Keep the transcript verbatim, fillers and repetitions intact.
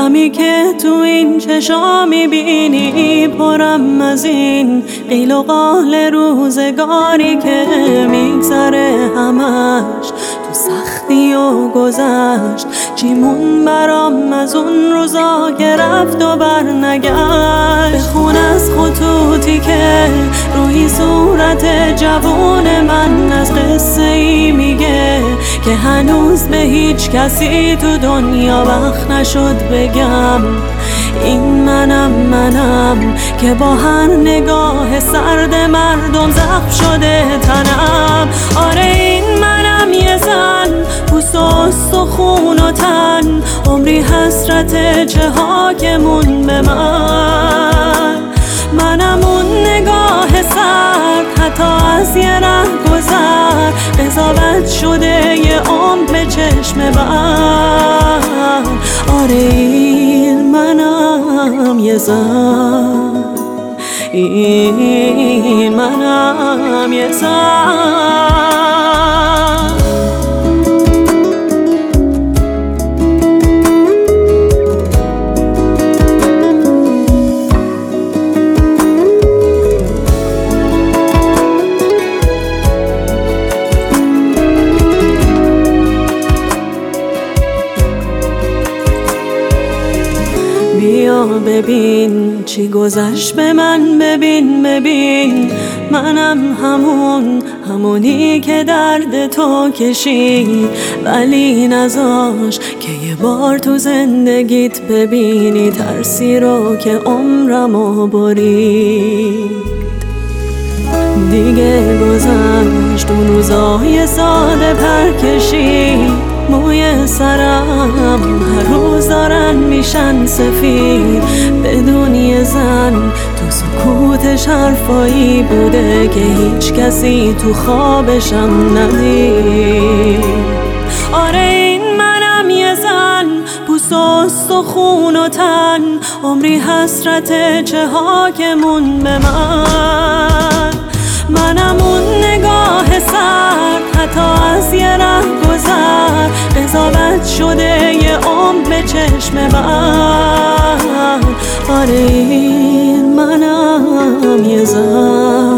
غمی که تو این چشا میبینی پرم از این قیل و قال روزگاری که میگذره همش تو سختی و گذشت. چیمون برام از اون روزا که رفت و بر نگشت. بخون از خطوطی که روی صورت جوون من از قصه ای میگه که هنوز به هیچ کسی تو دنیا وقت نشد بگم. این منم منم که با هر نگاه سرد مردم زخم شده تنم. آره این منم یه زن پوست و استخون و تن، عمری حسرت چه ها که مون به من. منم اون نگاه سرد حتی از یه ره گذر، قضاوت شده یه عمر به چشم بر. آره این منم یه زن، این منم یه زن. بیا ببین چی گذشت به من، ببین ببین منم همون همونی که درد تو کشید ولی نذاش که یه بار تو زندگیت ببینی ترسی رو که عمرمو برید. دیگه گذشت اون روزای ساده پرکشید، موی سرم هر روز دارن میشن سفید. بدون یه زن تو سکوتش حرفایی بوده که هیچ کسی تو خوابشم ندید. آره این منم یه زن پوست و استخون و تن، عمری حسرت چه ها که مون به من. منم اون نگاه سرد حتی از یه ره گذر، قضاوت شده یه عمر به چشم بر. آره این منم یه زن.